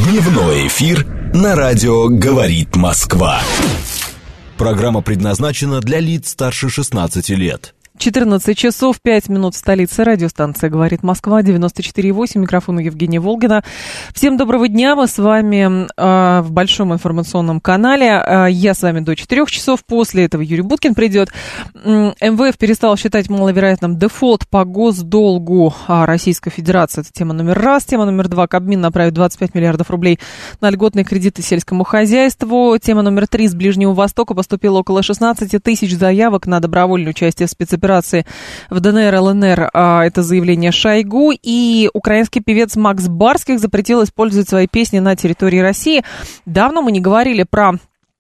Дневной эфир на радио «Говорит Москва». Программа предназначена для лиц старше 16 лет. 14 часов 5 минут в столице. Радиостанция «Говорит Москва», 94,8. Микрофон у Евгения Волгина. Всем доброго дня. Мы с вами в большом информационном канале. Я с вами до 4 часов. После этого Юрий Буткин придет. МВФ перестал считать маловероятным дефолт по госдолгу Российской Федерации. Это тема номер раз. Тема номер два. Кабмин направит 25 миллиардов рублей на льготные кредиты сельскому хозяйству. Тема номер три. С Ближнего Востока поступило около 16 тысяч заявок на добровольное участие в спецоперации в ДНР, ЛНР. Это заявление Шойгу. И украинский певец Макс Барских запретил использовать свои песни на территории России. Давно мы не говорили про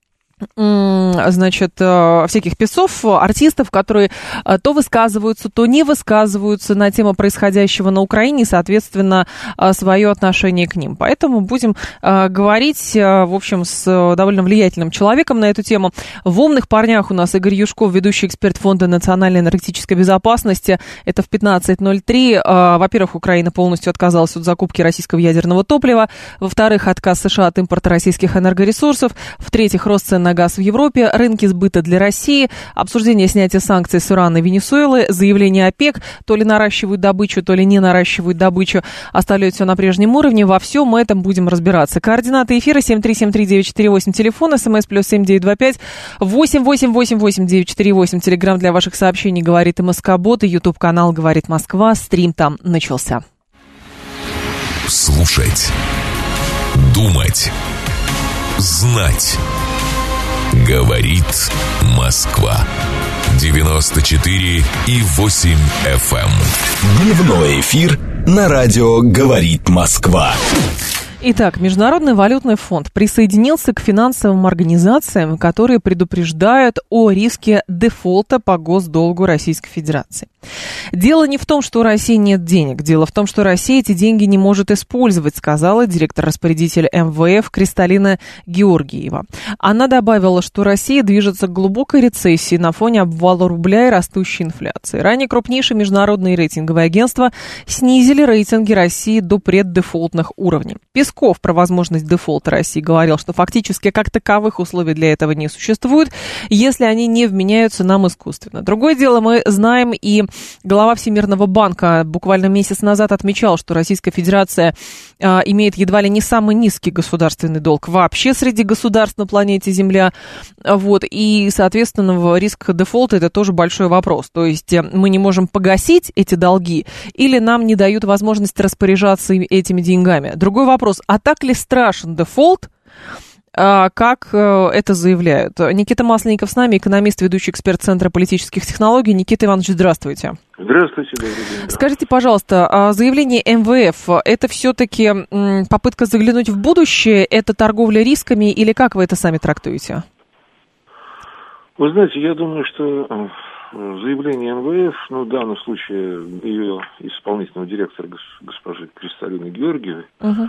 всяких певцов, артистов, которые то высказываются, то не высказываются на тему происходящего на Украине и, соответственно, свое отношение к ним. Поэтому будем говорить, в общем, с довольно влиятельным человеком на эту тему. В «Умных парнях» у нас Игорь Юшков, ведущий эксперт Фонда национальной энергетической безопасности. Это в 15:03. Во-первых, Украина полностью отказалась от закупки российского ядерного топлива. Во-вторых, отказ США от импорта российских энергоресурсов. В-третьих, рост цен на газ в Европе, рынки сбыта для России, обсуждение снятия санкций с Ирана и Венесуэлы, заявление ОПЕК, то ли наращивают добычу, то ли не наращивают добычу, оставляют все на прежнем уровне. Во всем этом будем разбираться. Координаты эфира 7373948, телефон, смс +7 925 888 948, телеграм для ваших сообщений «Говорит МСК-бот» и ютуб-канал «Говорит Москва». Стрим там начался. Слушать, думать, знать. Говорит Москва. 94,8 FM. Дневной эфир на радио «Говорит Москва». Итак, Международный валютный фонд присоединился к финансовым организациям, которые предупреждают о риске дефолта по госдолгу Российской Федерации. Дело не в том, что у России нет денег. Дело в том, что Россия эти деньги не может использовать, сказала директор-распорядитель МВФ Кристалина Георгиева. Она добавила, что Россия движется к глубокой рецессии на фоне обвала рубля и растущей инфляции. Ранее крупнейшие международные рейтинговые агентства снизили рейтинги России до преддефолтных уровней. Песков про возможность дефолта России говорил, что фактически как таковых условий для этого не существует, если они не вменяются нам искусственно. Другое дело, мы знаем, и глава Всемирного банка буквально месяц назад отмечал, что Российская Федерация имеет едва ли не самый низкий государственный долг вообще среди государств на планете Земля. Вот, и, соответственно, риск дефолта – это тоже большой вопрос. То есть мы не можем погасить эти долги или нам не дают возможность распоряжаться этими деньгами. Другой вопрос – а так ли страшен дефолт, как это заявляют? Никита Масленников с нами, экономист, ведущий эксперт Центра политических технологий. Никита Иванович, здравствуйте. Здравствуйте, добрый день. Скажите, пожалуйста, заявление МВФ – это все-таки попытка заглянуть в будущее, это торговля рисками или как вы это сами трактуете? Вы знаете, я думаю, что заявление МВФ, в данном случае ее исполнительного директора госпожи Кристалины Георгиевой,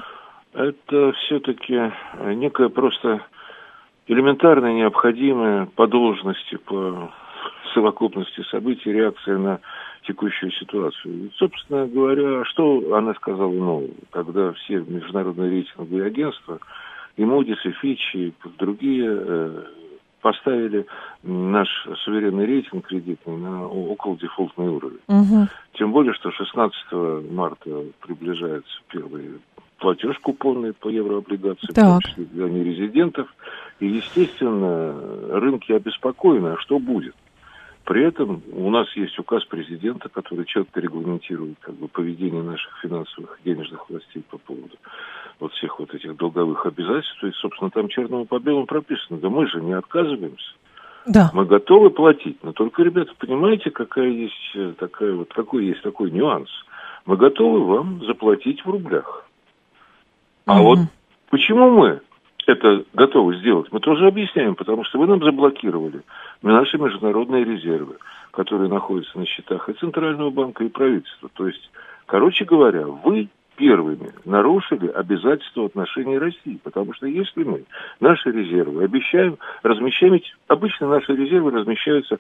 это все-таки некая просто элементарная, необходимая по должности, по совокупности событий реакция на текущую ситуацию. И, собственно говоря, что она сказала нового, когда все международные рейтинговые агентства, и Moody's, и Fitch, и другие поставили наш суверенный рейтинг кредитный на около дефолтный уровень. Тем более, что 16 марта приближается первый платеж купонный по еврооблигациям, в том числе для нерезидентов. И, естественно, рынки обеспокоены, а что будет? При этом у нас есть указ президента, который четко регламентирует поведение наших финансовых и денежных властей по поводу всех этих долговых обязательств. И, собственно, там черным по белому прописано. Да мы же не отказываемся. Да. Мы готовы платить. Но только, ребята, понимаете, какой есть такой нюанс? Мы готовы вам заплатить в рублях. А вот почему мы это готовы сделать, мы тоже объясняем, потому что вы нам заблокировали наши международные резервы, которые находятся на счетах и Центрального банка, и правительства. То есть, короче говоря, вы первыми нарушили обязательства в отношении России, потому что если мы наши резервы обещаем, размещаем, ведь обычно наши резервы размещаются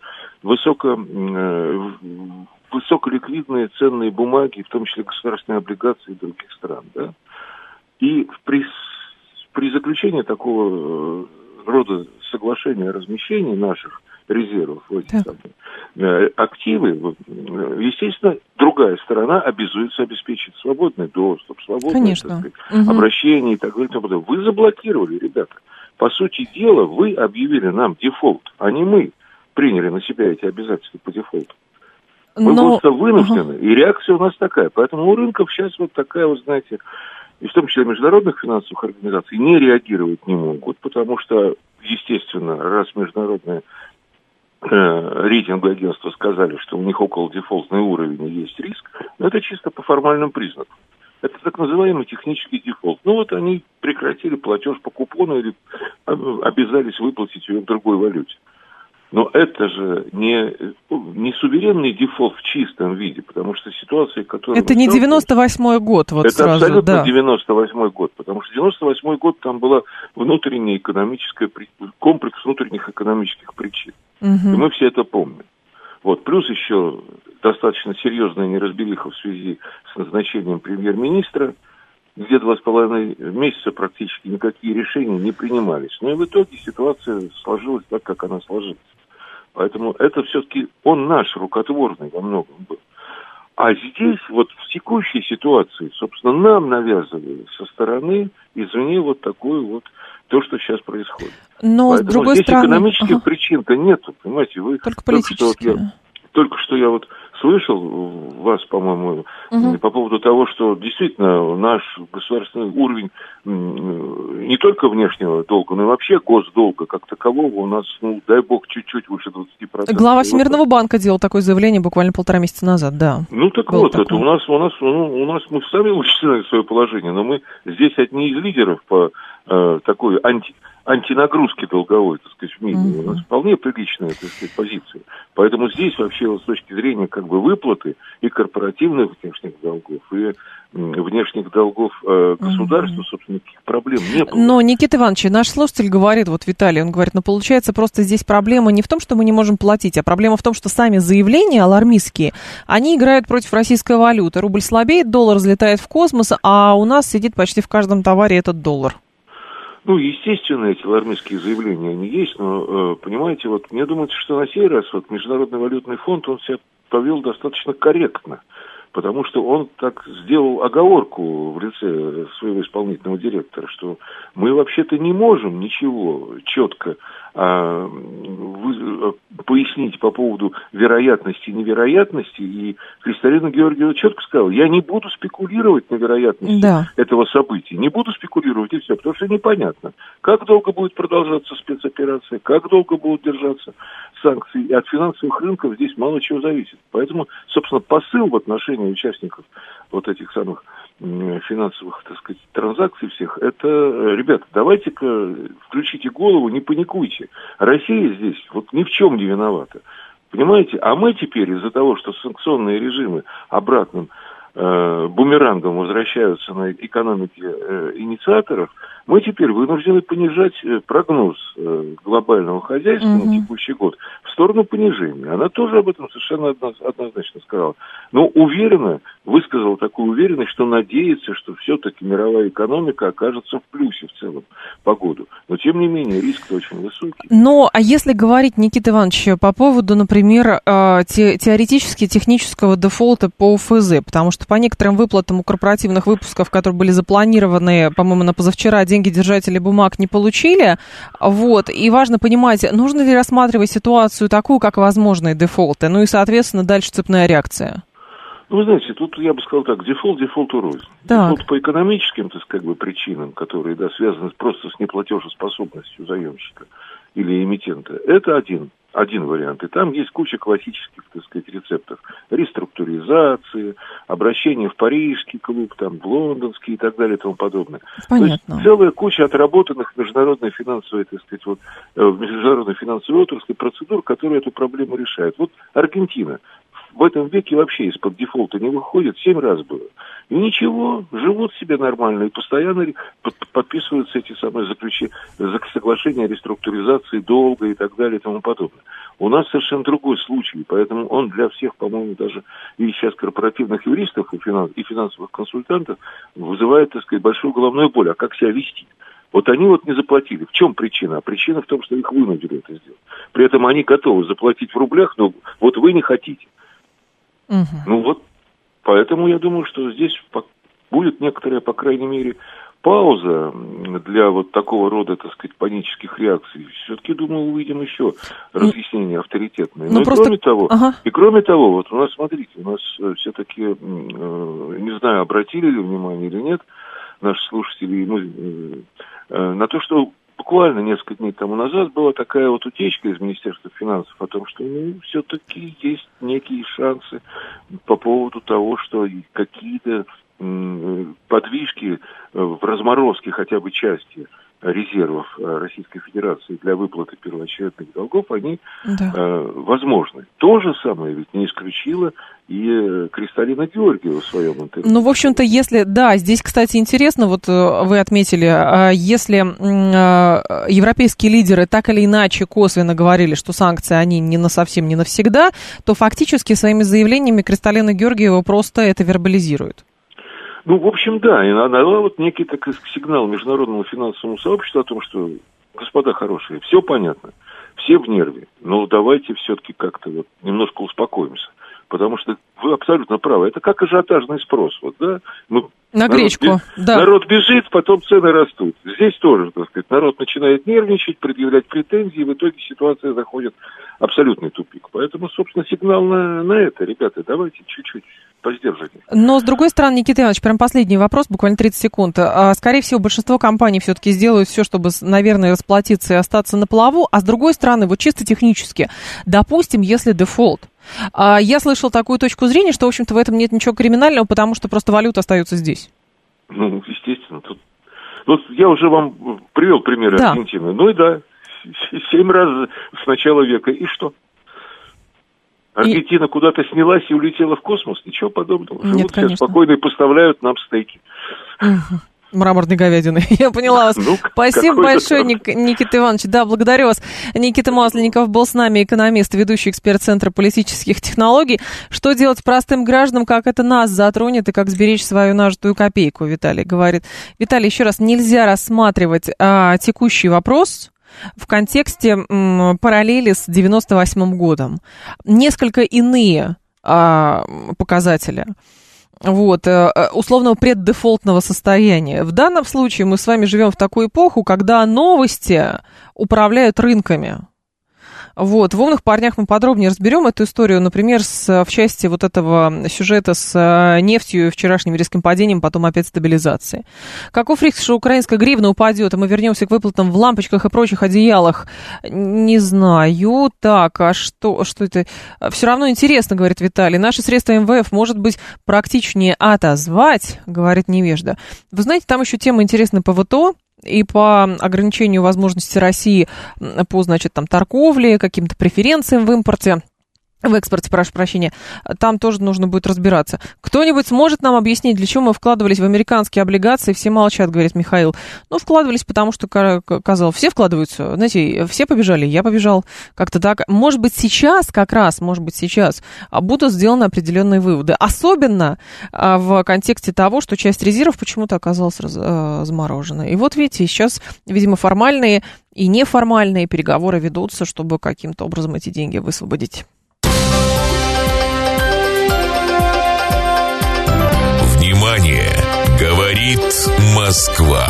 высоколиквидные ценные бумаги, в том числе государственные облигации других стран, да? И при при заключении такого рода соглашения о размещении наших резервов в эти активы, естественно, другая сторона обязуется обеспечить свободный доступ, свободное, так сказать, обращение и так далее. Вы заблокировали, ребята. По сути дела, вы объявили нам дефолт, а не мы приняли на себя эти обязательства по дефолту. Мы просто вынуждены, и реакция у нас такая. Поэтому у рынков сейчас вот такая, вы знаете, и в том числе международных финансовых организаций, не реагировать не могут, потому что, естественно, раз международные рейтинговые агентства сказали, что у них около дефолтный уровень и есть риск, но это чисто по формальным признакам. Это так называемый технический дефолт. Ну вот они прекратили платеж по купону или обязались выплатить ее в другой валюте. Но это же не суверенный дефолт в чистом виде, потому что ситуация, которая... Это не 98-й год, вот это сразу, абсолютно 98-й год, потому что 98-й год там была внутренняя экономическая... комплекс внутренних экономических причин. И мы все это помним. Вот. Плюс еще достаточно серьезная неразбериха в связи с назначением премьер-министра, где 2,5 месяца практически никакие решения не принимались. Но и в итоге ситуация сложилась так, как она сложилась. Поэтому это все-таки он наш рукотворный во многом был. А здесь, вот в текущей ситуации, собственно, нам навязывали со стороны, извне, вот такое вот то, что сейчас происходит. Но, поэтому с другой здесь стороны... экономических причин-то нету, понимаете? Вы только политические. Только что я вот слышал вас, по-моему, по поводу того, что действительно наш государственный уровень не только внешнего долга, но и вообще госдолга как такового у нас, ну, дай бог, чуть-чуть выше 20%. Глава Всемирного банка делал такое заявление буквально 1,5 месяца назад, да. Ну так вот, такое. Это у нас мы сами вычисляем свое положение, но мы здесь одни из лидеров по такой антинагрузки долговой, так сказать, в мире. У нас вполне приличная, так сказать, позиция. Поэтому здесь вообще с точки зрения как бы выплаты и корпоративных внешних долгов, и внешних долгов государства, собственно, никаких проблем не было. Но, Никита Иванович, наш слушатель говорит, вот Виталий, он говорит, получается просто здесь проблема не в том, что мы не можем платить, а проблема в том, что сами заявления алармистские, они играют против российской валюты. Рубль слабеет, доллар взлетает в космос, а у нас сидит почти в каждом товаре этот доллар. Ну, естественно, эти алармистские заявления, они есть, но, понимаете, вот мне думается, что на сей раз вот Международный валютный фонд, он себя повел достаточно корректно, потому что он так сделал оговорку в лице своего исполнительного директора, что мы вообще-то не можем ничего четко пояснить по поводу вероятности и невероятности, и Кристалина Георгиевна четко сказала, я не буду спекулировать на вероятности этого события, не буду спекулировать и все, потому что непонятно, как долго будет продолжаться спецоперация, как долго будут держаться санкции, и от финансовых рынков здесь мало чего зависит. Поэтому, собственно, посыл в отношении участников вот этих самых финансовых, так сказать, транзакций всех, это, ребята, давайте-ка включите голову, не паникуйте. Россия здесь вот ни в чем не виновата. Понимаете? А мы теперь из-за того, что санкционные режимы обратным бумерангом возвращаются на экономике инициаторов, мы теперь вынуждены понижать прогноз глобального хозяйства на текущий год в сторону понижения. Она тоже об этом совершенно однозначно сказала. Но уверенно, высказала такую уверенность, что надеется, что все-таки мировая экономика окажется в плюсе в целом по году. Но, тем не менее, риск-то очень высокий. Но, а если говорить, Никита Иванович, по поводу, например, теоретически технического дефолта по УФЗ, потому что по некоторым выплатам у корпоративных выпусков, которые были запланированы, по-моему, на позавчера, деньги держатели бумаг не получили, вот, и важно понимать, нужно ли рассматривать ситуацию такую, как возможные дефолты, ну и, соответственно, дальше цепная реакция. Ну, вы знаете, тут я бы сказал так, дефолту рознь. Дефолт по экономическим, так сказать, причинам, которые, связаны просто с неплатежеспособностью заемщика или эмитента, это один вариант. И там есть куча классических, так сказать, рецептов. Реструктуризации, обращение в парижский клуб, там, в лондонский и так далее и тому подобное. Понятно. То есть целая куча отработанных международной финансовой, так сказать, в международной финансовой отрасли процедур, которые эту проблему решают. Вот Аргентина в этом веке вообще из-под дефолта не выходит, 7 раз было. И ничего, живут себе нормально и постоянно подписываются эти самые соглашения о реструктуризации долга и так далее и тому подобное. У нас совершенно другой случай, поэтому он для всех, по-моему, даже и сейчас корпоративных юристов и финансовых консультантов вызывает, так сказать, большую головную боль. А как себя вести? Вот они вот не заплатили. В чем причина? А причина в том, что их вынудили это сделать. При этом они готовы заплатить в рублях, но вот вы не хотите. Ну вот, поэтому я думаю, что здесь будет некоторая, по крайней мере, пауза для вот такого рода, так сказать, панических реакций. Все-таки, думаю, увидим еще разъяснения авторитетные. Но просто... кроме того, вот у нас, смотрите, у нас все-таки, не знаю, обратили ли внимание или нет, наши слушатели, на то, что буквально несколько дней тому назад была такая вот утечка из Министерства финансов о том, что все-таки есть некие шансы по поводу того, что какие-то подвижки в разморозке хотя бы части резервов Российской Федерации для выплаты первоочередных долгов, они возможны. То же самое ведь не исключила и Кристалина Георгиева в своем интервью. Ну, в общем-то, если... Да, здесь, кстати, интересно, вот вы отметили, если европейские лидеры так или иначе косвенно говорили, что санкции, они совсем не навсегда, то фактически своими заявлениями Кристалина Георгиева просто это вербализирует. Ну, в общем, да, и она дала вот некий такой сигнал международному финансовому сообществу о том, что, господа хорошие, все понятно, все в нерве, но давайте все-таки как-то вот немножко успокоимся, потому что вы абсолютно правы, это как ажиотажный спрос, вот, да? На гречку, да. Народ бежит, потом цены растут. Здесь тоже, так сказать, народ начинает нервничать, предъявлять претензии, и в итоге ситуация заходит в абсолютный тупик. Поэтому, собственно, сигнал на это, ребята, давайте чуть-чуть поздерживайтесь. Но, с другой стороны, Никита Иванович, прям последний вопрос, буквально 30 секунд. Скорее всего, большинство компаний все-таки сделают все, чтобы, наверное, расплатиться и остаться на плаву, а с другой стороны, вот чисто технически, допустим, если дефолт. Я слышал такую точку зрения, что, в общем-то, в этом нет ничего криминального, потому что просто валюта остается здесь. Ну, естественно. Вот я уже вам привел примеры Аргентины. Ну и да, 7 раз с начала века. И что? Аргентина куда-то снялась и улетела в космос? Ничего подобного. Живут все спокойно и поставляют нам стейки. Мраморной говядины. Я поняла вас. Спасибо большое, Никита Иванович. Да, благодарю вас. Никита Масленников был с нами, экономист, ведущий эксперт Центра политических технологий. Что делать с простым гражданам, как это нас затронет и как сберечь свою нажитую копейку, Виталий говорит. Виталий, еще раз, нельзя рассматривать текущий вопрос в контексте параллели с 98-м годом. Несколько иные показатели. Вот, условного преддефолтного состояния. В данном случае мы с вами живем в такую эпоху, когда новости управляют рынками. Вот, в «Умных парнях» мы подробнее разберем эту историю, например, в части вот этого сюжета с нефтью, вчерашним резким падением, потом опять стабилизацией. Каков риск, что украинская гривна упадет, и мы вернемся к выплатам в лампочках и прочих одеялах? Не знаю. Так, а что это? Все равно интересно, говорит Виталий. Наши средства МВФ, может быть, практичнее отозвать, говорит невежда. Вы знаете, там еще тема интересная по ВТО. И по ограничению возможности России по, значит, там, торговле, каким-то преференциям в импорте, в экспорте, прошу прощения, там тоже нужно будет разбираться. Кто-нибудь сможет нам объяснить, для чего мы вкладывались в американские облигации? Все молчат, говорит Михаил. Ну, вкладывались, потому что, казалось, все вкладываются. Знаете, все побежали, я побежал. Как-то так. Может быть, сейчас, будут сделаны определенные выводы. Особенно в контексте того, что часть резервов почему-то оказалась заморожена. И вот, видите, сейчас, видимо, формальные и неформальные переговоры ведутся, чтобы каким-то образом эти деньги высвободить. Внимание! Говорит Москва.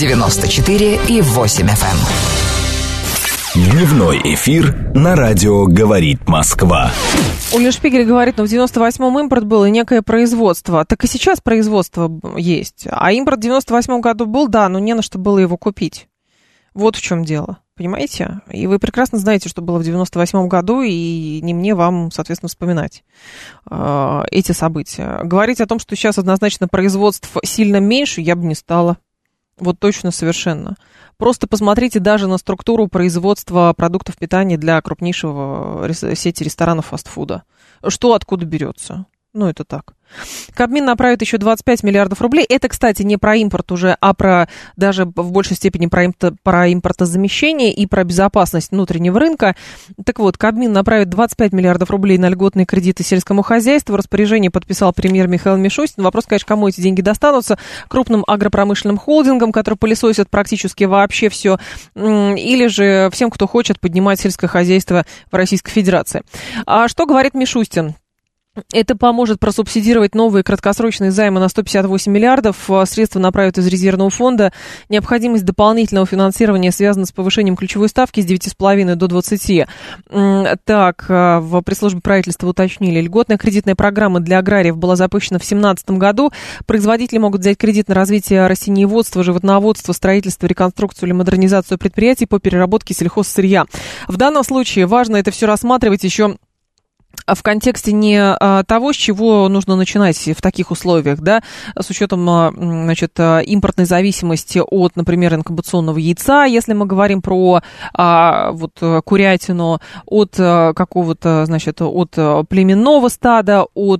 94,8 FM. Дневной эфир на радио «Говорит Москва». Оля Шпигель говорит, в 98-м импорт был и некое производство. Так и сейчас производство есть. А импорт в 98-м году был, да, но не на что было его купить. Вот в чем дело. Понимаете? И вы прекрасно знаете, что было в 98-м году, и не мне вам, соответственно, вспоминать эти события. Говорить о том, что сейчас однозначно производств сильно меньше, я бы не стала. Вот точно, совершенно. Просто посмотрите даже на структуру производства продуктов питания для крупнейшего сети ресторанов фастфуда. Что откуда берется? Ну, это так. Кабмин направит еще 25 миллиардов рублей. Это, кстати, не про импорт уже, а про даже в большей степени про импортозамещение и про безопасность внутреннего рынка. Так вот, Кабмин направит 25 миллиардов рублей на льготные кредиты сельскому хозяйству. Распоряжение подписал премьер Михаил Мишустин. Вопрос, конечно, кому эти деньги достанутся. Крупным агропромышленным холдингам, которые пылесосят практически вообще все, или же всем, кто хочет поднимать сельское хозяйство в Российской Федерации. А что говорит Мишустин? Это поможет просубсидировать новые краткосрочные займы на 158 миллиардов. Средства направят из резервного фонда. Необходимость дополнительного финансирования связана с повышением ключевой ставки с 9,5 до 20. Так, в пресс-службе правительства уточнили. Льготная кредитная программа для аграриев была запущена в 2017 году. Производители могут взять кредит на развитие растениеводства, животноводства, строительство, реконструкцию или модернизацию предприятий по переработке сельхозсырья. В данном случае важно это все рассматривать еще в контексте не того, с чего нужно начинать в таких условиях, да, с учетом, значит, импортной зависимости от, например, инкубационного яйца, если мы говорим про вот курятину, от какого-то, значит, от племенного стада, от,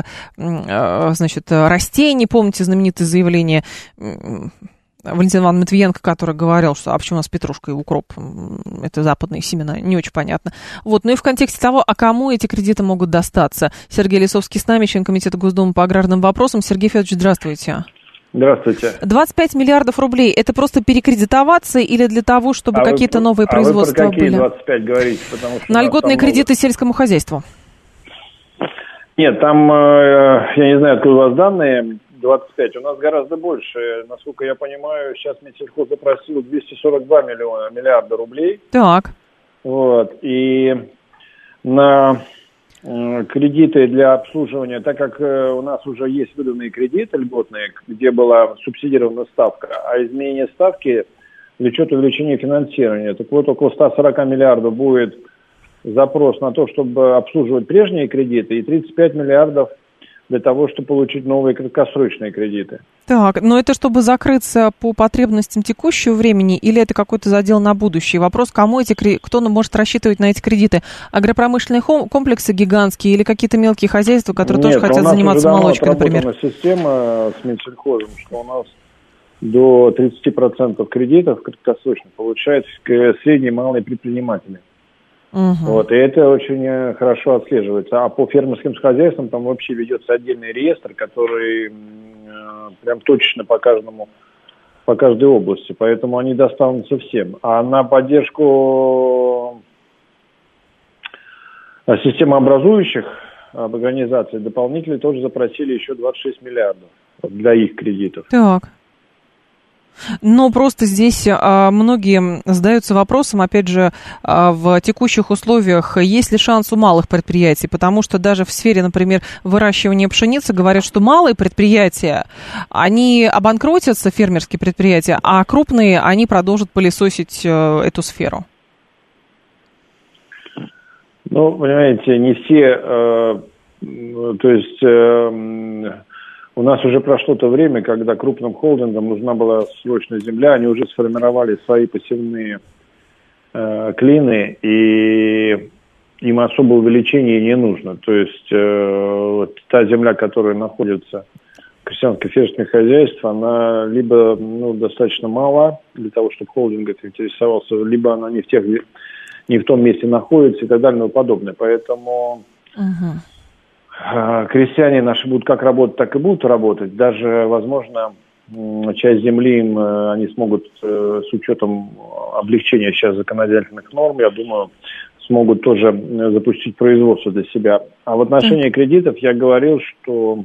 значит, растений, помните знаменитое заявление Валентина Ивановна Матвиенко, который говорил, что а почему у нас петрушка и укроп, это западные семена, не очень понятно. Вот, ну и в контексте того, а кому эти кредиты могут достаться? Сергей Лисовский с нами, член комитета Госдумы по аграрным вопросам. Сергей Федорович, здравствуйте. Здравствуйте. 25 миллиардов рублей, это просто перекредитоваться или для того, чтобы какие-то новые производства были? Вы про какие 25 говорите? Потому что на льготные кредиты сельскому хозяйству. Нет, там, я не знаю, откуда у вас данные, 25, у нас гораздо больше. Насколько я понимаю, сейчас Минсельхоз запросил 242 миллиарда рублей. Так. Вот, и на кредиты для обслуживания, так как у нас уже есть выданные кредиты льготные, где была субсидирована ставка, а изменение ставки влечет увеличение финансирования. Так вот, около 140 миллиардов будет запрос на то, чтобы обслуживать прежние кредиты, и 35 миллиардов для того, чтобы получить новые краткосрочные кредиты. Так, но это чтобы закрыться по потребностям текущего времени, или это какой-то задел на будущее? Вопрос, кто может рассчитывать на эти кредиты? Агропромышленные комплексы гигантские или какие-то мелкие хозяйства, которые тоже хотят заниматься молочкой, например? Нет, у нас уже система с Минсельхозом, что у нас до 30% кредитов краткосрочно получают средние и малые предприниматели. Вот, и это очень хорошо отслеживается. А по фермерским хозяйствам там вообще ведется отдельный реестр, который прям точечно по каждой области. Поэтому они достанутся всем. А на поддержку системообразующих организаций дополнительно тоже запросили еще 26 миллиардов для их кредитов. Так. Но просто здесь многие задаются вопросом, опять же, в текущих условиях, есть ли шанс у малых предприятий, потому что даже в сфере, например, выращивания пшеницы говорят, что малые предприятия, они обанкротятся, фермерские предприятия, а крупные, они продолжат пылесосить эту сферу. Ну, понимаете, не все, то есть... У нас уже прошло то время, когда крупным холдингам нужна была срочная земля, они уже сформировали свои посевные клины, и им особого увеличения не нужно. То есть вот та земля, которая находится в крестьянско-фермерском хозяйстве, она либо достаточно мала для того, чтобы холдинг этим интересовался, либо она не в том месте находится и так далее и тому подобное. Поэтому... Крестьяне наши будут как работать, так и будут работать. Даже, возможно, часть земли им они смогут, с учетом облегчения сейчас законодательных норм, я думаю, смогут тоже запустить производство для себя. А в отношении кредитов я говорил, что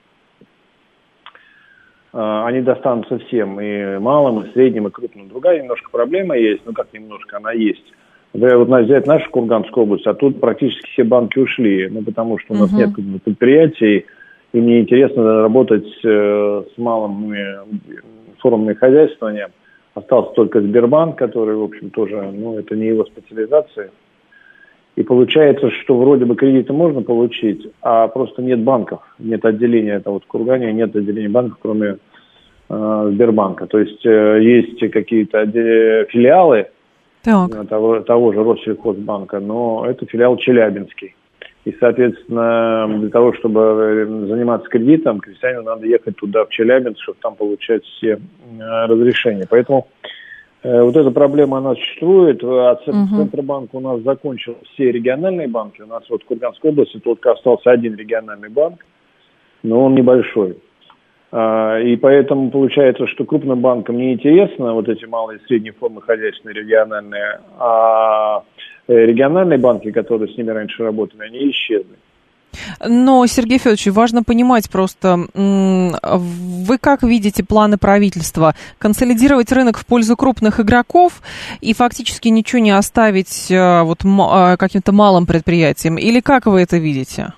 они достанутся всем, и малым, и средним, и крупным. Другая немножко проблема есть, как немножко, она есть. Вот взять нашу Курганскую область, а тут практически все банки ушли, потому что у нас нет предприятий, и мне интересно работать с малыми формами хозяйствования. Остался только Сбербанк, который, в общем, тоже, это не его специализация. И получается, что вроде бы кредиты можно получить, а просто нет банков, нет отделения, это вот в Кургане нет отделения банков, кроме Сбербанка. То есть есть какие-то филиалы, того же Россельхозбанка, но это филиал Челябинский. И, соответственно, для того, чтобы заниматься кредитом, крестьянину надо ехать туда, в Челябинск, чтобы там получать все разрешения. Поэтому вот эта проблема, она существует. Центробанк у нас закончил все региональные банки. У нас вот в Курганской области только остался один региональный банк, но он небольшой. И поэтому получается, что крупным банкам не интересно вот эти малые и средние формы хозяйственные, региональные, а региональные банки, которые с ними раньше работали, они исчезли. Но, Сергей Федорович, важно понимать просто, вы как видите планы правительства? Консолидировать рынок в пользу крупных игроков и фактически ничего не оставить вот каким-то малым предприятиям? Или как вы это видите?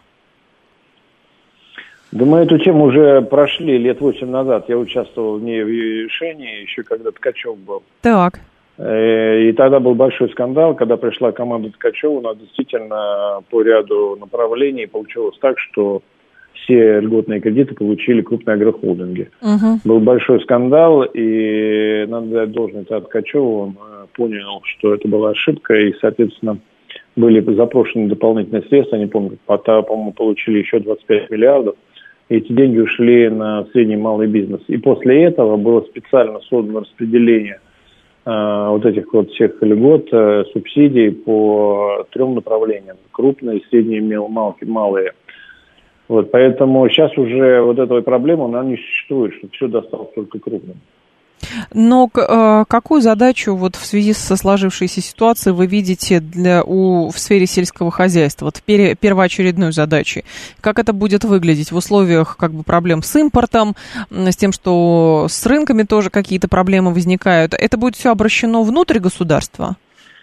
Да мы эту тему уже прошли лет 8 назад. Я участвовал в ней в решении, еще когда Ткачев был. Так. И тогда был большой скандал, когда пришла команда Ткачева. У нас действительно по ряду направлений получилось так, что все льготные кредиты получили крупные агрохолдинги. Был большой скандал, и надо дать должное Ткачеву. Он понял, что это была ошибка, и, соответственно, были запрошены дополнительные средства. Не помню, по-моему, получили еще 25 миллиардов. И эти деньги ушли на средний и малый бизнес. И после этого было специально создано распределение вот этих вот всех льгот, субсидий по 3 направлениям. Крупные, средние, малые. Вот, поэтому сейчас уже вот этой проблемы, она не существует, что все досталось только крупным. Но какую задачу вот в связи со сложившейся ситуацией вы видите в сфере сельского хозяйства? Вот первоочередную задачу. Как это будет выглядеть в условиях как бы проблем с импортом, с тем, что с рынками тоже какие-то проблемы возникают? Это будет все обращено внутрь государства?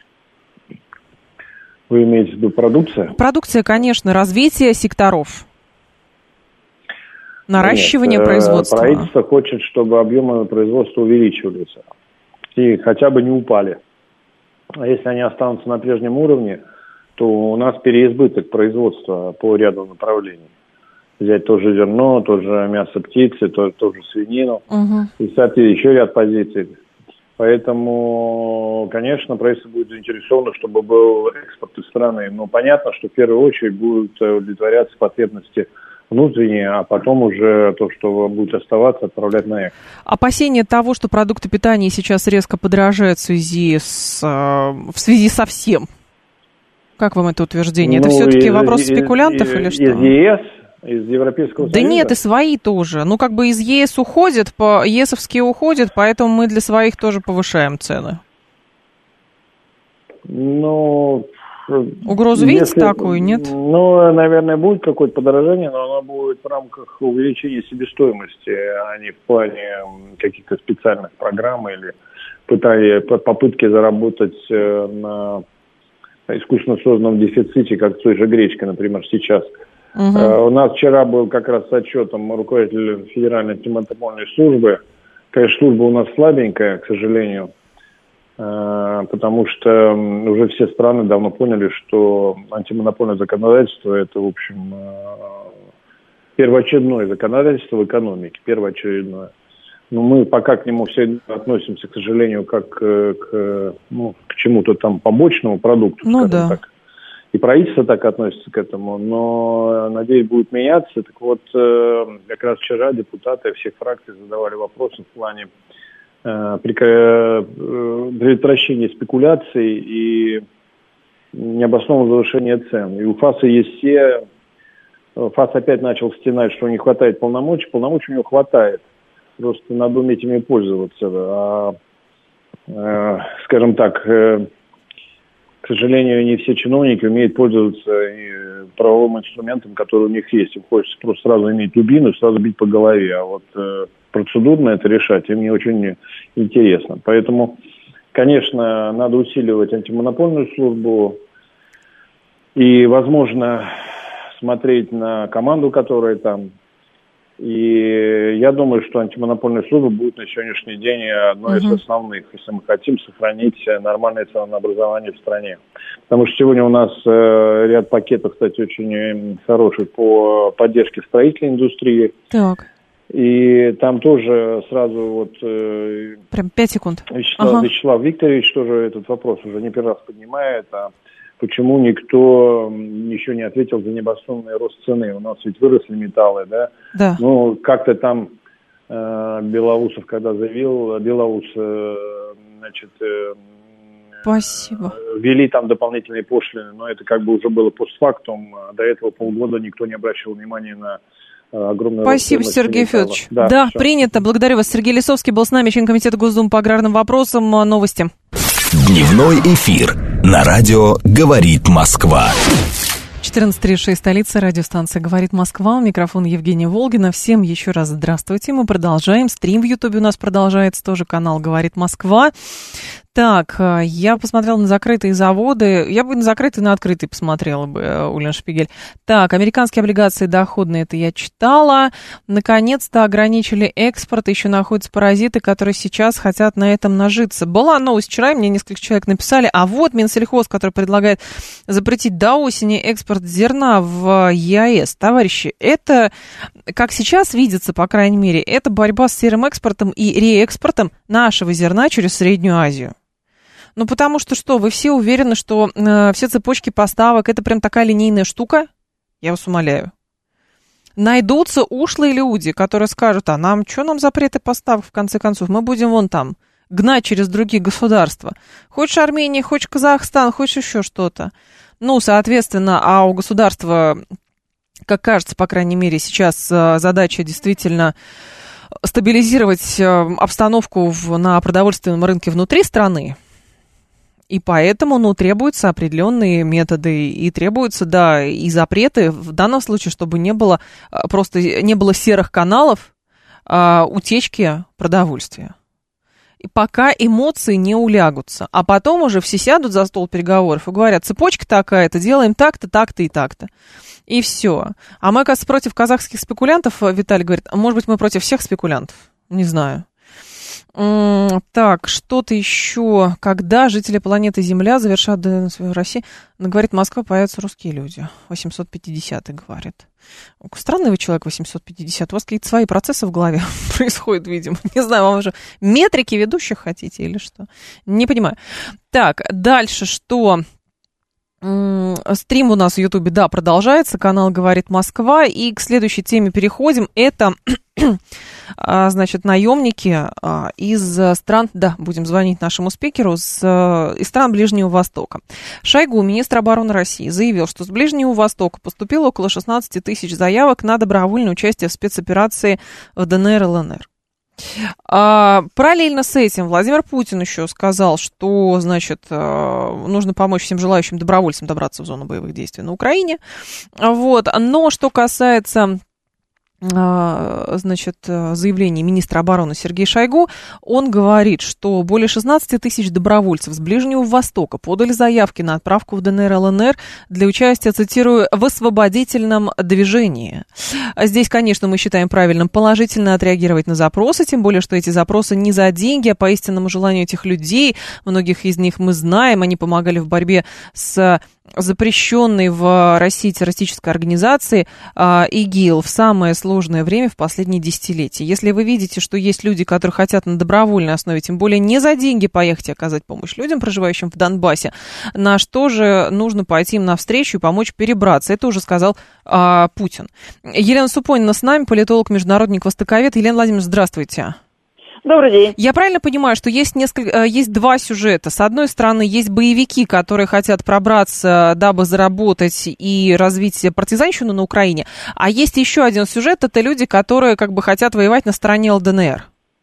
Вы имеете в виду продукция? Продукция, конечно, развитие секторов. Наращивание производства. Правительство хочет, чтобы объемы производства увеличивались и хотя бы не упали. А если они останутся на прежнем уровне, то у нас переизбыток производства по ряду направлений. Взять тоже зерно, тоже мясо птицы, тоже свинину. И, соответственно, еще ряд позиций. Поэтому, конечно, правительство будет заинтересовано, чтобы был экспорт из страны. Но понятно, что в первую очередь будут удовлетворяться потребности внутренние, а потом уже то, что будет оставаться, отправлять на экспорт. Опасение того, что продукты питания сейчас резко подорожают в связи со всем. Как вам это утверждение? Это все-таки вопрос спекулянтов или что? Из ЕС, из Европейского Союза? Да нет, и свои тоже. Ну, как бы из ЕС уходят, ЕСовские уходят, поэтому мы для своих тоже повышаем цены. Угрозу видите такую, нет? Ну, наверное, будет какое-то подорожание, но оно будет в рамках увеличения себестоимости, а не в плане каких-то специальных программ или попытки заработать на искусственно созданном дефиците, как той же гречкой, например, сейчас. У нас вчера был как раз с отчетом руководитель Федеральной антимонопольной службы. Конечно, служба у нас слабенькая, к сожалению, потому что уже все страны давно поняли, что антимонопольное законодательство – это, в общем, первоочередное законодательство в экономике, первоочередное. Но мы пока к нему все относимся, к сожалению, как к чему-то там побочному продукту, скажем так. И правительство так относится к этому, но, надеюсь, будет меняться. Так вот, как раз вчера депутаты всех фракций задавали вопросы в плане предотвращения спекуляций и необоснованного завышения цен. И у ФАСа есть все. ФАС опять начал стенать, что не хватает полномочий. Полномочий у него хватает. Просто надо уметь ими пользоваться. Скажем так, к сожалению, не все чиновники умеют пользоваться правовым инструментом, который у них есть. Им хочется просто сразу иметь дубину и сразу бить по голове. А вот процедурно это решать им не очень интересно. Поэтому, конечно, надо усиливать антимонопольную службу и, возможно, смотреть на команду, которая там. И я думаю, что антимонопольная служба будет на сегодняшний день одной из основных, если мы хотим сохранить нормальное ценообразование в стране. Потому что сегодня у нас ряд пакетов, кстати, очень хороших по поддержке строительной индустрии. Так. И там тоже сразу вот... Прям 5 секунд. Вячеслав Викторович тоже этот вопрос уже не первый раз поднимает. почему никто еще не ответил за небословный рост цены. У нас ведь выросли металлы, да? Да. Ну, как-то там Белоусов, когда заявил, Спасибо. Ввели там дополнительные пошлины, но это как бы уже было постфактум. До этого полгода никто не обращал внимания на огромную... Спасибо, Сергей Федорович. Да, принято. Благодарю вас. Сергей Лисовский был с нами, член комитета Госдумы по аграрным вопросам. Новости. Дневной эфир на радио «Говорит Москва». 14:36, столица, радиостанция «Говорит Москва». У микрофона Евгения Волгина. Всем еще раз здравствуйте. Мы продолжаем. Стрим в Ютубе у нас продолжается. Тоже канал «Говорит Москва». Так, я посмотрела на закрытые заводы. Я бы на закрытые, на открытые посмотрела бы, Ульяна Шпигель. Так, американские облигации доходные, это я читала. Наконец-то ограничили экспорт. Еще находятся паразиты, которые сейчас хотят на этом нажиться. Была новость вчера, мне несколько человек написали. А вот Минсельхоз, который предлагает запретить до осени экспорт зерна в ЕАЭС. Товарищи, это, как сейчас видится, по крайней мере, это борьба с серым экспортом и реэкспортом нашего зерна через Среднюю Азию. Ну, потому что вы все уверены, что все цепочки поставок – это прям такая линейная штука? Я вас умоляю. Найдутся ушлые люди, которые скажут, а нам что нам запреты поставок, в конце концов? Мы будем вон там гнать через другие государства. Хочешь Армения, хочешь Казахстан, хочешь еще что-то. Ну, соответственно, а у государства, как кажется, по крайней мере, сейчас задача действительно стабилизировать обстановку на продовольственном рынке внутри страны. И поэтому, требуются определенные методы, и требуются, да, и запреты в данном случае, чтобы не было серых каналов утечки продовольствия. И пока эмоции не улягутся. А потом уже все сядут за стол переговоров и говорят, цепочка такая-то, делаем так-то, так-то и так-то. И все. А мы, оказывается, против казахских спекулянтов, Виталий говорит, а может быть, мы против всех спекулянтов? Не знаю. Так, что-то еще. Когда жители планеты Земля завершат в России, говорит, Москва, появятся русские люди. 850-й говорит. Странный вы человек, 850. У вас какие-то свои процессы в голове происходят, видимо. Не знаю, вам уже метрики ведущих хотите или что? Не понимаю. Так, дальше что? Стрим у нас в Ютубе, да, продолжается. Канал «Говорит Москва». И к следующей теме переходим. Это, значит, наемники из стран... Да, будем звонить нашему спикеру. Из стран Ближнего Востока. Шойгу, министр обороны России, заявил, что с Ближнего Востока поступило около 16 тысяч заявок на добровольное участие в спецоперации в ДНР и ЛНР. Параллельно с этим Владимир Путин еще сказал, что, значит, нужно помочь всем желающим добровольцам добраться в зону боевых действий на Украине. Вот. Но что касается, значит, заявлений министра обороны Сергея Шойгу, он говорит, что более 16 тысяч добровольцев с Ближнего Востока подали заявки на отправку в ДНР и ЛНР для участия, цитирую, в освободительном движении. Здесь, конечно, мы считаем правильным положительно отреагировать на запросы, тем более, что эти запросы не за деньги, а по истинному желанию этих людей. Многих из них мы знаем, они помогали в борьбе с запрещенной в России террористической организации ИГИЛ в самое сложное время в последние десятилетия. Если вы видите, что есть люди, которые хотят на добровольной основе, тем более не за деньги поехать и оказать помощь людям, проживающим в Донбассе, на что же нужно пойти им навстречу и помочь перебраться. Это уже сказал Путин. Елена Супонина с нами, политолог, международник, востоковед. Елена Владимировна, здравствуйте. Добрый день. Я правильно понимаю, что есть два сюжета. С одной стороны, есть боевики, которые хотят пробраться, дабы заработать и развить партизанщину на Украине. А есть еще один сюжет, это люди, которые как бы хотят воевать на стороне ЛДНР.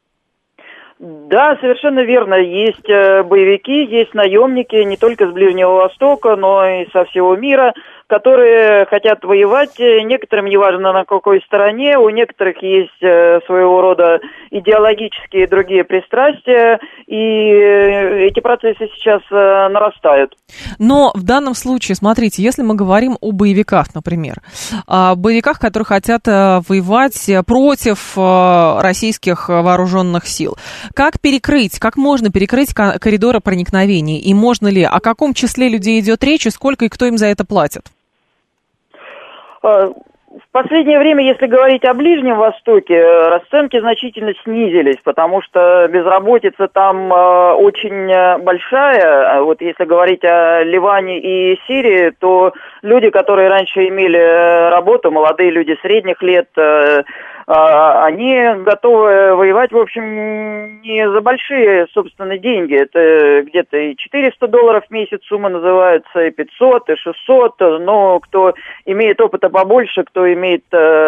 Да, совершенно верно. Есть боевики, есть наемники не только с Ближнего Востока, но и со всего мира, которые хотят воевать. Некоторым не важно на какой стороне, у некоторых есть своего рода идеологические и другие пристрастия, и эти процессы сейчас нарастают. Но в данном случае, смотрите, если мы говорим о боевиках, например, о боевиках, которые хотят воевать против российских вооруженных сил, как можно перекрыть коридоры проникновения, и можно ли, о каком числе людей идет речь, и сколько и кто им за это платит? В последнее время, если говорить о Ближнем Востоке, расценки значительно снизились, потому что безработица там очень большая. Вот если говорить о Ливане и Сирии, то люди, которые раньше имели работу, молодые люди средних лет, они готовы воевать, в общем, не за большие, собственно, деньги. Это где-то и $400 в месяц сумма называется, и 500, и 600. Но кто имеет опыта побольше, кто имеет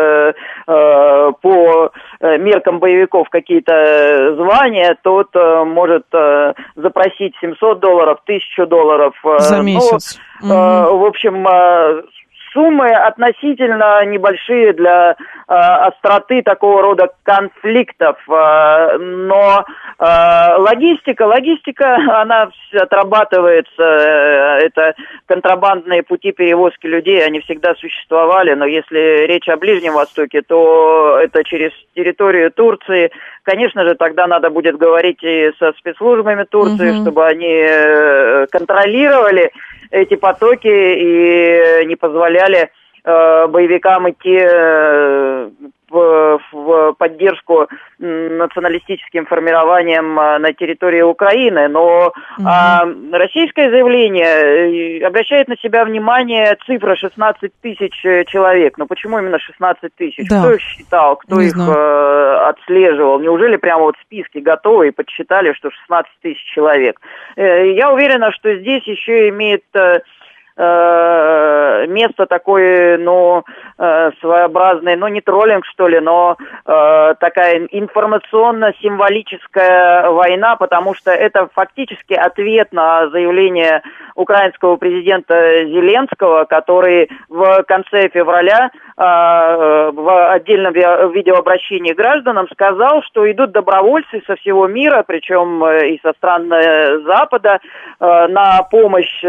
по меркам боевиков какие-то звания, тот может запросить $700, $1000. За месяц. В общем, суммы относительно небольшие для остроты такого рода конфликтов, но логистика, она отрабатывается, это контрабандные пути перевозки людей, они всегда существовали, но если речь о Ближнем Востоке, то это через территорию Турции. Конечно же, тогда надо будет говорить и со спецслужбами Турции, чтобы они контролировали эти потоки и не позволяли боевикам идти в поддержку националистическим формированиям на территории Украины. Но российское заявление обращает на себя внимание цифра 16 тысяч человек. Но почему именно 16 тысяч? Да. Кто их считал? Кто их отслеживал? Неужели прямо вот списки готовы и подсчитали, что 16 тысяч человек? Я уверена, что здесь еще имеет место такое, своеобразный, не троллинг, что ли, но такая информационно-символическая война, потому что это фактически ответ на заявление украинского президента Зеленского, который в конце февраля в отдельном видеообращении гражданам сказал, что идут добровольцы со всего мира, причем и со стран Запада, на помощь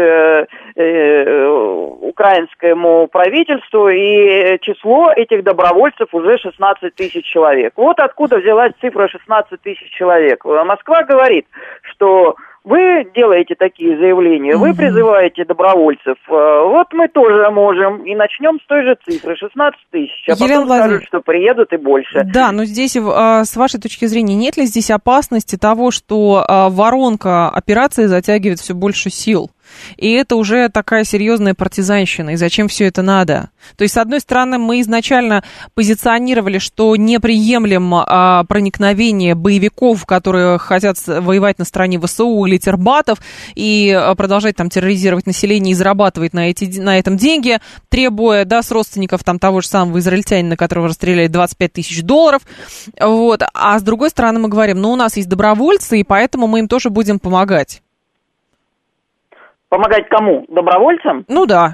украинскому правительству, и число этих добровольцев уже 16 тысяч человек. Вот откуда взялась цифра 16 тысяч человек. Москва говорит, что вы делаете такие заявления, вы призываете добровольцев, вот мы тоже можем, и начнем с той же цифры, 16 тысяч, а потом скажут, что приедут и больше. Да, но здесь, с вашей точки зрения, нет ли здесь опасности того, что воронка операции затягивает все больше сил? И это уже такая серьезная партизанщина. И зачем все это надо? То есть, с одной стороны, мы изначально позиционировали, что не приемлем проникновение боевиков, которые хотят воевать на стороне ВСУ или тербатов, и продолжать там терроризировать население и зарабатывать на этом деньги, требуя, с родственников того же самого израильтянина, которого расстреляли, $25 тысяч. Вот. А с другой стороны, мы говорим, у нас есть добровольцы, и поэтому мы им тоже будем помогать. Помогать кому? Добровольцам? Да.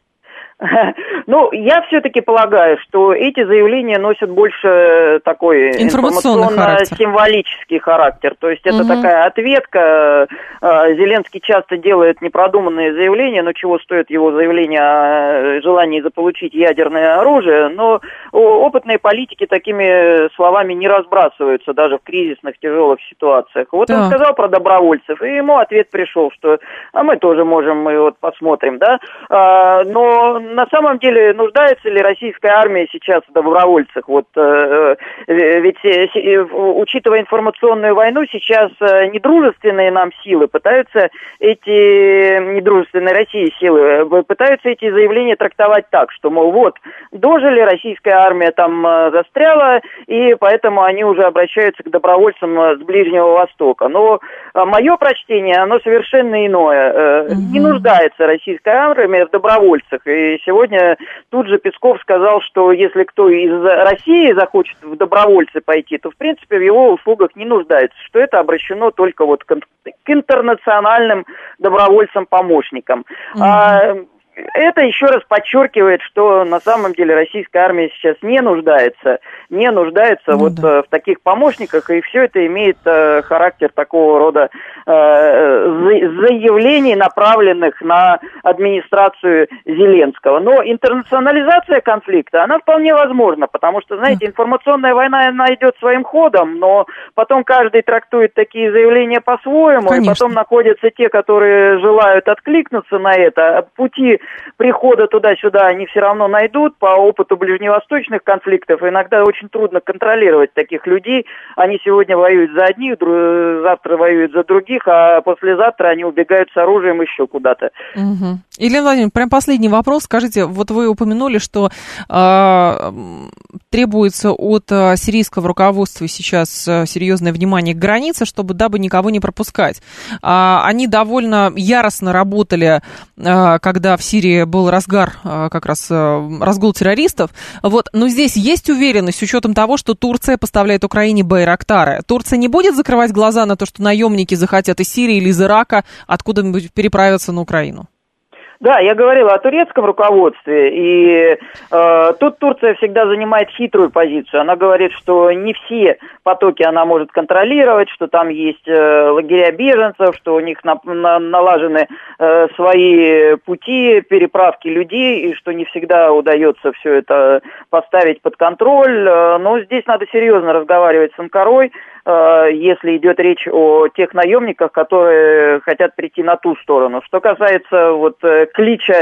Я все-таки полагаю, что эти заявления носят больше такой информационно-символический характер. То есть это такая ответка. Зеленский часто делает непродуманные заявления, но чего стоит его заявление о желании заполучить ядерное оружие. Но опытные политики такими словами не разбрасываются даже в кризисных тяжелых ситуациях. Вот он сказал про добровольцев, и ему ответ пришел, что мы тоже можем, мы посмотрим, но на самом деле нуждается ли российская армия сейчас в добровольцах? Ведь, учитывая информационную войну, сейчас недружественные нам силы пытаются недружественные России силы пытаются эти заявления трактовать так, что, дожили, российская армия там застряла, и поэтому они уже обращаются к добровольцам с Ближнего Востока. Но мое прочтение, оно совершенно иное. Не нуждается российская армия в добровольцах, и сегодня тут же Песков сказал, что если кто из России захочет в добровольцы пойти, то, в принципе, в его услугах не нуждается, что это обращено только к интернациональным добровольцам-помощникам. Это еще раз подчеркивает, что на самом деле российская армия сейчас не нуждается в таких помощниках, и все это имеет характер такого рода заявлений, направленных на администрацию Зеленского. Но интернационализация конфликта, она вполне возможна, потому что, информационная война, она идет своим ходом, но потом каждый трактует такие заявления по-своему, и потом находятся те, которые желают откликнуться на это. Пути прихода туда-сюда они все равно найдут. По опыту ближневосточных конфликтов иногда очень трудно контролировать таких людей. Они сегодня воюют за одних, завтра воюют за других, а послезавтра они убегают с оружием еще куда-то. Угу. Елена Владимировна, прям последний вопрос. Скажите, вот вы упомянули, что требуется от сирийского руководства сейчас серьезное внимание к границе, дабы никого не пропускать. Они довольно яростно работали, когда в Сирии был разгар, как раз разгул террористов. Вот. Но здесь есть уверенность с учетом того, что Турция поставляет Украине байрактары. Турция не будет закрывать глаза на то, что наемники захотят из Сирии или из Ирака откуда-нибудь переправиться на Украину? Да, я говорила о турецком руководстве, и тут Турция всегда занимает хитрую позицию. Она говорит, что не все потоки она может контролировать, что там есть лагеря беженцев, что у них налажены свои пути переправки людей, и что не всегда удается все это поставить под контроль. Но здесь надо серьезно разговаривать с Анкарой, если идет речь о тех наемниках, которые хотят прийти на ту сторону. Что касается клича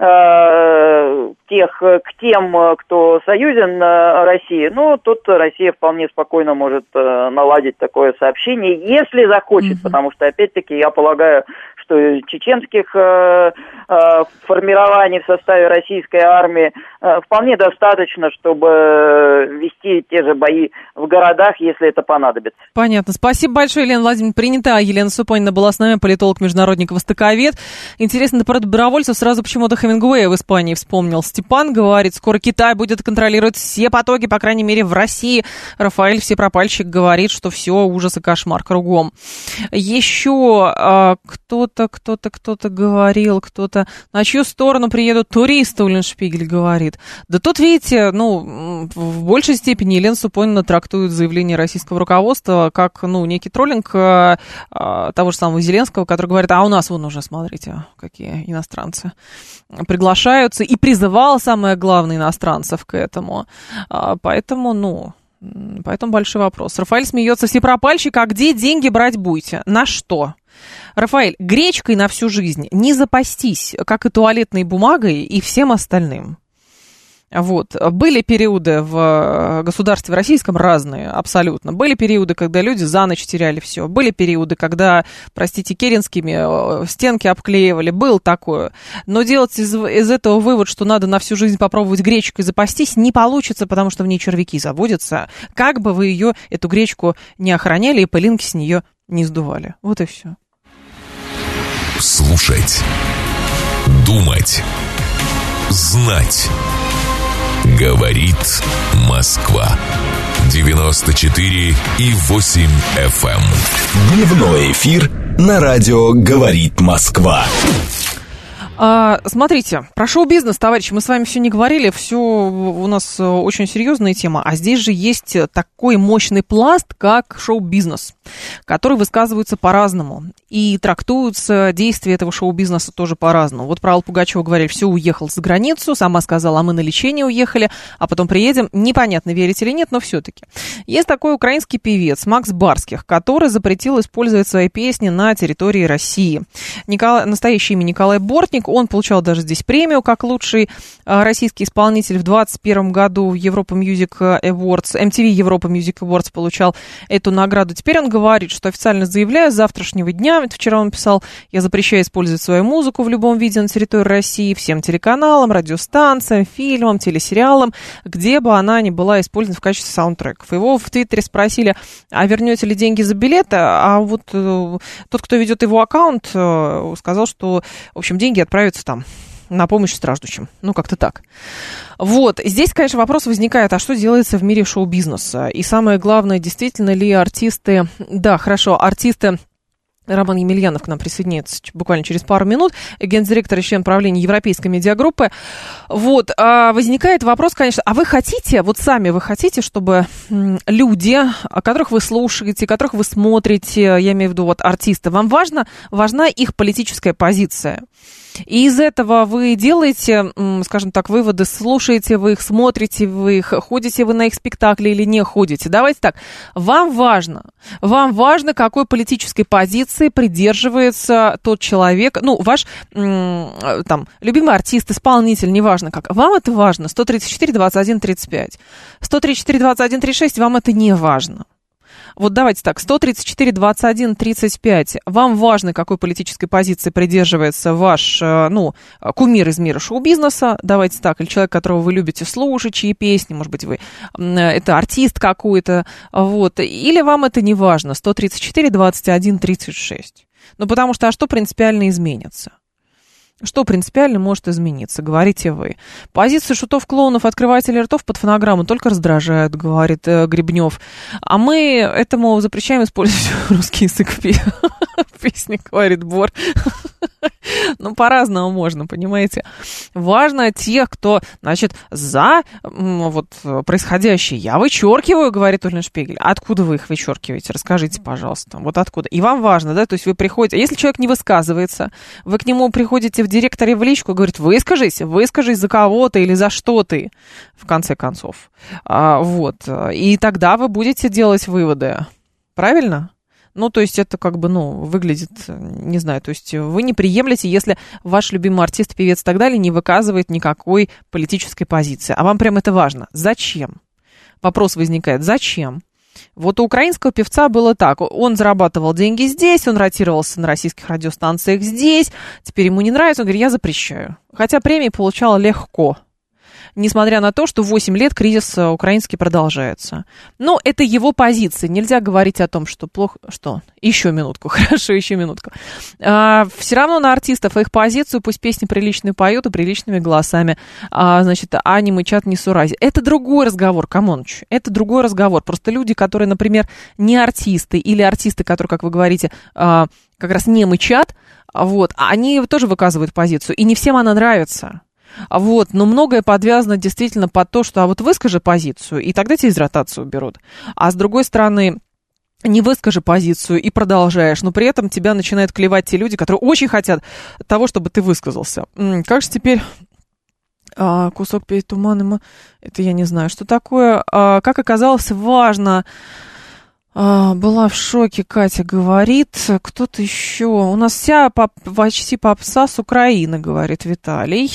к тем, кто союзен России, тут Россия вполне спокойно может наладить такое сообщение, если захочет, потому что, опять-таки, я полагаю, что чеченских формирований в составе российской армии вполне достаточно, чтобы вести те же бои в городах, если это понадобится. Понятно. Спасибо большое, Елена Владимировна. Принята. Елена Супонина была с нами, политолог, международник, востоковед. Интересно, про добровольцев сразу почему-то Хемингуэя в Испании вспомнил. Степан говорит, скоро Китай будет контролировать все потоки, по крайней мере, в России. Рафаэль Всепропальщик говорит, что все, ужас и кошмар кругом. Еще кто-то говорил, на чью сторону приедут туристы, Уллиншпигель говорит. Да тут, видите, в большей степени Елена Супонина трактует заявление российского руководства как, некий троллинг того же самого Зеленского, который говорит, а у нас вон уже, смотрите, какие иностранцы приглашаются, и призывал, самое главное, иностранцев к этому. Поэтому большой вопрос. Рафаэль смеется, всепропальщик, а где деньги брать будете? На что? Рафаэль, гречкой на всю жизнь не запастись, как и туалетной бумагой и всем остальным. Вот. Были периоды в государстве российском разные, абсолютно. Были периоды, когда люди за ночь теряли все. Были периоды, когда, керенскими стенки обклеивали. Было такое. Но делать из этого вывод, что надо на всю жизнь попробовать гречкой запастись, не получится, потому что в ней червяки заводятся. Как бы вы эту гречку не охраняли и пылинки с нее не сдували. Вот и все. Слушать. Думать. Знать. Говорит Москва. 94,8 FM. Дневной эфир на радио «Говорит Москва». Смотрите, про шоу-бизнес, товарищи, мы с вами все не говорили, все у нас очень серьезная тема, а здесь же есть такой мощный пласт, как шоу-бизнес, который высказывается по-разному, и трактуются действия этого шоу-бизнеса тоже по-разному. Вот про Аллу Пугачеву говорили, все, уехал за границу, сама сказала, а мы на лечение уехали, а потом приедем, непонятно, верить или нет, но все-таки. Есть такой украинский певец Макс Барских, который запретил использовать свои песни на территории России. Настоящее имя Николай Бортник. Он получал даже здесь премию как лучший российский исполнитель в 2021 году в Европа Music Awards. MTV Европа Music Awards получал эту награду. Теперь он говорит, что официально заявляю, с завтрашнего дня, вчера он писал, я запрещаю использовать свою музыку в любом виде на территории России, всем телеканалам, радиостанциям, фильмам, телесериалам, где бы она ни была использована в качестве саундтреков. Его в Твиттере спросили, а вернете ли деньги за билеты? А вот тот, кто ведет его аккаунт, сказал, что, в общем, деньги отправятся там на помощь страждущим. Как-то так. Вот. Здесь, конечно, вопрос возникает, а что делается в мире шоу-бизнеса? И самое главное, действительно ли артисты... Да, хорошо, артисты... Роман Емельянов к нам присоединяется буквально через пару минут, гендиректор и член правления Европейской медиагруппы. Вот, возникает вопрос, конечно, а вы хотите, вы хотите, чтобы люди, которых вы слушаете, которых вы смотрите, я имею в виду артисты, вам важна их политическая позиция? И из этого вы делаете, скажем так, выводы, слушаете вы их, смотрите вы их, ходите вы на их спектакли или не ходите. Давайте так, вам важно, какой политической позиции придерживается тот человек, ну, ваш там любимый артист, исполнитель, неважно как. Вам это важно, 134, 21, 35. 134, 21, 36, вам это не важно. Вот давайте так, 134, 21, 35. Вам важно, какой политической позиции придерживается ваш, кумир из мира шоу-бизнеса, давайте так, или человек, которого вы любите слушать, чьи песни, может быть, вы, это артист какой-то, вот, или вам это не важно, 134, 21, 36. Ну, потому что, а что принципиально изменится? Что принципиально может измениться, говорите вы. Позиции шутов, клоунов, открывателей ртов под фонограмму только раздражают, говорит Гребнев. А мы этому запрещаем использовать русский язык в песне, говорит Бор. Ну, по-разному можно, понимаете. Важно тех, кто, значит, за вот происходящее. Я вычеркиваю, говорит Ольга Шпигель. Откуда вы их вычеркиваете? Расскажите, пожалуйста. Вот откуда. И вам важно, да, то есть вы приходите... Если человек не высказывается, вы к нему приходите в директоре в личку и говорит, выскажись за кого-то или за что ты, в конце концов. Вот. И тогда вы будете делать выводы. Правильно? Ну, то есть это как бы, выглядит, не знаю, то есть вы не приемлете, если ваш любимый артист, певец и так далее не выказывает никакой политической позиции. А вам прям это важно. Зачем? Вопрос возникает, зачем? Вот у украинского певца было так. Он зарабатывал деньги здесь, он ротировался на российских радиостанциях здесь, теперь ему не нравится, он говорит, я запрещаю. Хотя премии получал легко. Несмотря на то, что 8 лет кризис украинский продолжается. Но это его позиция. Нельзя говорить о том, что плохо... Что? Еще минутку. Хорошо, еще минутку. Все равно на артистов их позицию, пусть песни приличные поют и приличными голосами, значит, а не мычат, не сурази. Это другой разговор, камоныч. Это другой разговор. Просто люди, которые, например, не артисты или артисты, которые, как вы говорите, как раз не мычат, вот, они тоже выказывают позицию. И не всем она нравится. Вот, но многое подвязано действительно под то, что вот выскажи позицию, и тогда тебя из ротации уберут. А с другой стороны, не выскажи позицию и продолжаешь, но при этом тебя начинают клевать те люди, которые очень хотят того, чтобы ты высказался. Как же теперь... кусок перед туманом, это я не знаю, что такое. Как оказалось, важно... Была в шоке, Катя говорит. Кто-то еще. У нас вся почти попса с Украины, говорит Виталий.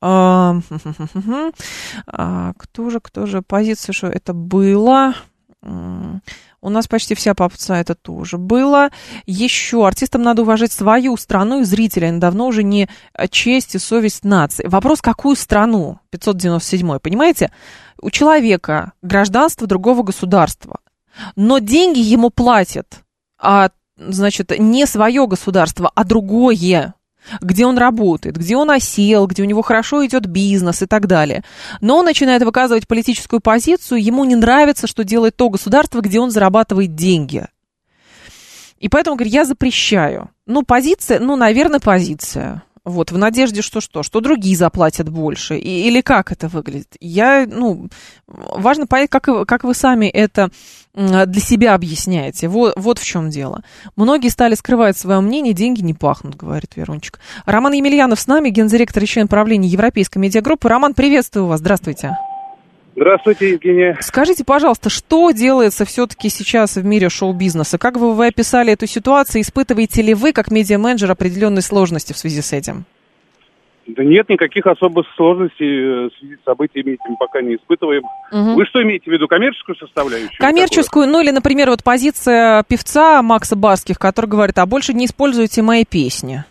Кто же? Позиция, что это было. У нас почти вся попса, это тоже было. Еще артистам надо уважать свою страну и зрителей. Давно уже не честь и совесть нации. Вопрос, какую страну? 597, понимаете? У человека гражданство другого государства. Но деньги ему платят, значит, не свое государство, а другое, где он работает, где он осел, где у него хорошо идет бизнес и так далее. Но он начинает выказывать политическую позицию, ему не нравится, что делает то государство, где он зарабатывает деньги. И поэтому, говорит, я запрещаю. Позиция, наверное, позиция. Вот, в надежде, что другие заплатят больше, или как это выглядит. Важно понять, как вы сами это для себя объясняете. Вот в чем дело. Многие стали скрывать свое мнение, деньги не пахнут, говорит Верунчик. Роман Емельянов с нами, гендиректор и член правления Европейской медиагруппы. Роман, приветствую вас, здравствуйте. Здравствуйте, Евгения. Скажите, пожалуйста, что делается все-таки сейчас в мире шоу-бизнеса? Как вы описали эту ситуацию? Испытываете ли вы, как медиа-менеджер, определенные сложности в связи с этим? Да нет, никаких особых сложностей в связи с событиями этим пока не испытываем. Угу. Вы что имеете в виду, коммерческую составляющую? Коммерческую, или, например, вот позиция певца Макса Барских, который говорит, больше не используйте мои песни.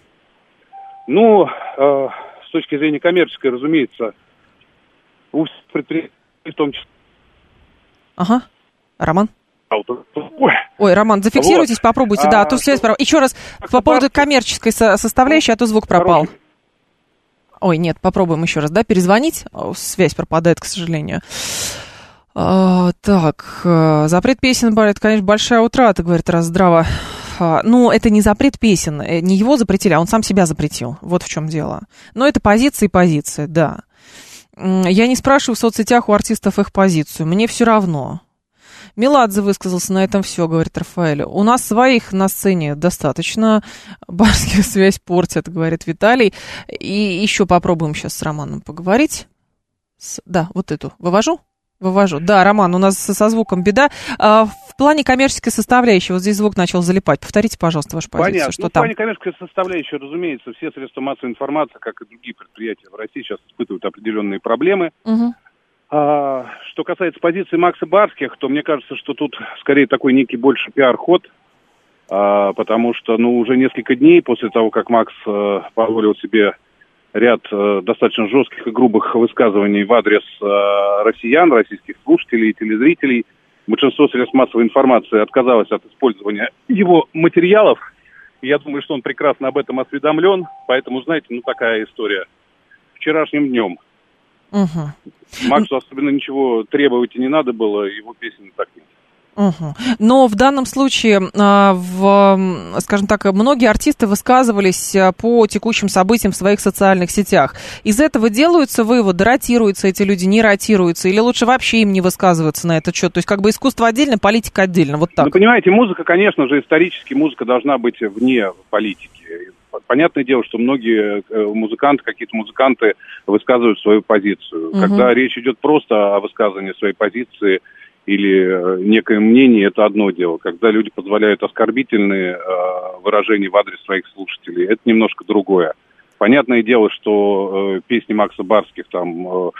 С точки зрения коммерческой, разумеется, у всех предприятий, в том числе. Ага. Роман? Ой, Роман, зафиксируйтесь, попробуйте, а то связь пропала. Еще раз, по поводу коммерческой составляющей, а то звук пропал. Ой, нет, попробуем еще раз, перезвонить. Связь пропадает, к сожалению. Запрет песен, это, конечно, большая утрата, говорит Раздрава. Это не запрет песен, не его запретили, а он сам себя запретил. Вот в чем дело. Но это позиция и позиция, да. Я не спрашиваю в соцсетях у артистов их позицию, мне все равно. Меладзе высказался на этом все, говорит Рафаэль. У нас своих на сцене достаточно. Барских связь портят, говорит Виталий. И еще попробуем сейчас с Романом поговорить. Да, вот эту. Вывожу? Да, Роман, у нас со звуком беда. В плане коммерческой составляющей, вот здесь звук начал залипать. Повторите, пожалуйста, вашу позицию. Понятно. Что там? В плане коммерческой составляющей, разумеется, все средства массовой информации, как и другие предприятия в России, сейчас испытывают определенные проблемы. Угу. Что касается позиции Макса Барских, то мне кажется, что тут скорее такой некий больше пиар-ход, потому что, уже несколько дней после того, как Макс позволил себе ряд достаточно жестких и грубых высказываний в адрес россиян, российских слушателей и телезрителей, большинство средств массовой информации отказалось от использования его материалов. Я думаю, что он прекрасно об этом осведомлен, поэтому, знаете, такая история. Вчерашним днем. Угу. Максу особенно ничего требовать и не надо было, его песен так нет. Угу. Но в данном случае, скажем так, многие артисты высказывались по текущим событиям в своих социальных сетях. Из этого делаются выводы, ротируются эти люди, не ротируются, или лучше вообще им не высказываться на этот счет? То есть как бы искусство отдельно, политика отдельно, вот так. Понимаете, музыка, конечно же, исторически музыка должна быть вне политики. Понятное дело, что многие какие-то музыканты высказывают свою позицию. Угу. Когда речь идет просто о высказывании своей позиции или некое мнение, это одно дело. Когда люди позволяют оскорбительные выражения в адрес своих слушателей, это немножко другое. Понятное дело, что песни Макса Барских там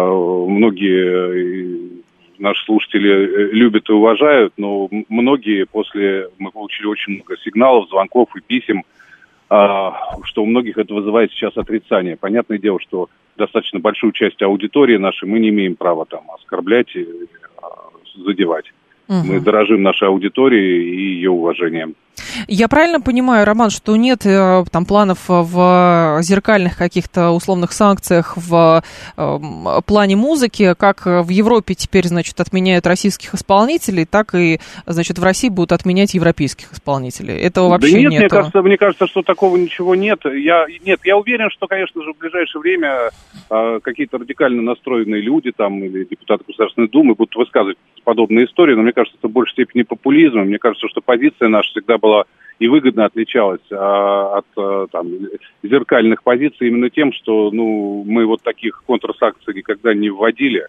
многие наши слушатели любят и уважают, но многие мы получили очень много сигналов, звонков и писем, что у многих это вызывает сейчас отрицание. Понятное дело, что достаточно большую часть аудитории нашей мы не имеем права там оскорблять и задевать. Угу. Мы дорожим нашей аудиторией и ее уважением. Я правильно понимаю, Роман, что нет там планов в зеркальных каких-то условных санкциях в плане музыки, как в Европе теперь, значит, отменяют российских исполнителей, так и, значит, в России будут отменять европейских исполнителей. Этого вообще нет. Нет, мне кажется, что такого ничего нет. Я уверен, что, конечно же, в ближайшее время какие-то радикально настроенные люди там или депутаты Государственной Думы будут высказывать подобные истории, но мне кажется, это в большей степени популизм. Мне кажется, что позиция наша всегда была и выгодно отличалась от зеркальных позиций именно тем, что мы вот таких контрсанкций никогда не вводили,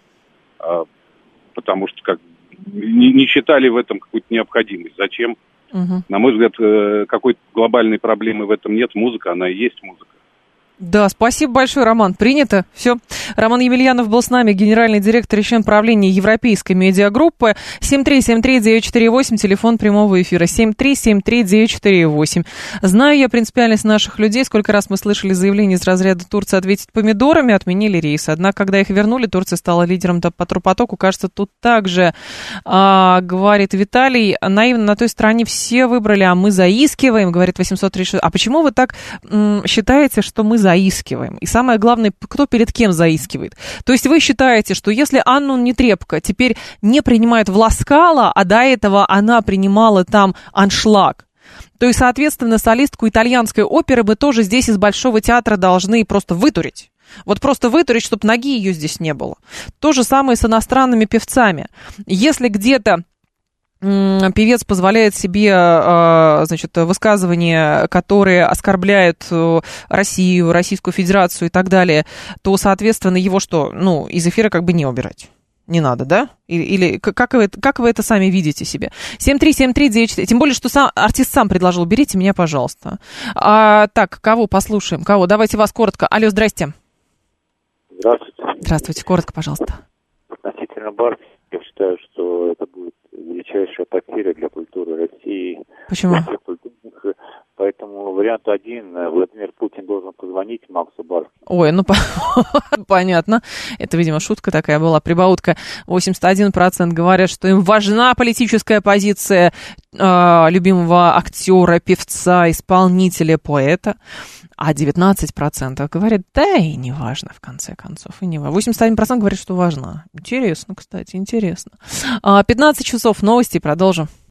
потому что не считали в этом какую-то необходимость. Зачем? Угу. На мой взгляд, какой-то глобальной проблемы в этом нет. Музыка, она и есть музыка. Да, спасибо большое, Роман. Принято. Все. Роман Емельянов был с нами, генеральный директор и член правления Европейской медиагруппы. 7373948, телефон прямого эфира. 7373948. Знаю я принципиальность наших людей. Сколько раз мы слышали заявление из разряда «Турция ответит помидорами», отменили рейсы. Однако, когда их вернули, Турция стала лидером по турпотоку. Кажется, тут также, говорит Виталий, наивно на той стороне все выбрали, а мы заискиваем, говорит 836. А почему вы так считаете, что мы заискиваем? И самое главное, кто перед кем заискивает. То есть вы считаете, что если Анну Нетребко теперь не принимают в Ла Скала, а до этого она принимала там аншлаг, то и, соответственно, солистку итальянской оперы мы тоже здесь из Большого театра должны просто вытурить. Вот просто вытурить, чтобы ноги ее здесь не было. То же самое с иностранными певцами. Если где-то певец позволяет себе, значит, высказывания, которые оскорбляют Россию, Российскую Федерацию и так далее, то, соответственно, его что, из эфира как бы не убирать? Не надо, да? Или как вы это сами видите себе? 7373948, тем более, что артист сам предложил, уберите меня, пожалуйста. Так, кого послушаем? Кого? Давайте вас коротко. Алло, здрасте. Здравствуйте. Здравствуйте, коротко, пожалуйста. Относительно Барских, я считаю, что это будет величайшая потеря для культуры России. Почему? Поэтому вариант один. Владимир Путин должен позвонить Максу Барскому. Ой, понятно. Это, видимо, шутка такая была, прибаутка. 81% говорят, что им важна политическая позиция любимого актера, певца, исполнителя, поэта. А 19% говорят, да и не важно, в конце концов. И не важно. 81% говорят, что важно. Интересно, кстати, интересно. 15 часов, новости, продолжим.